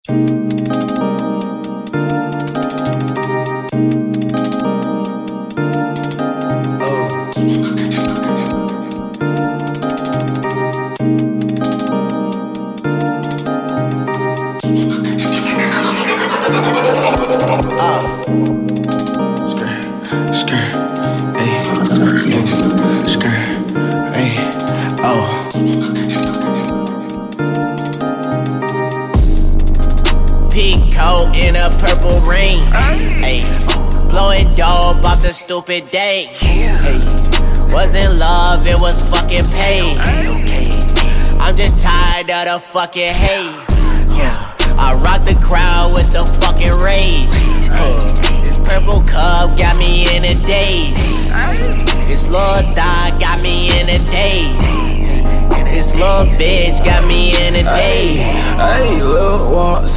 Peacoat in a purple rain, ayy, blowing dope off the stupid day. Ayy, wasn't love, it was fucking pain. Ayy, I'm just tired of the fucking hate. I rock the crowd with the fucking rage. This purple cup got me in a daze. This little thot got me in a daze. This little bitch got me in a daze. Hey, Lil Walk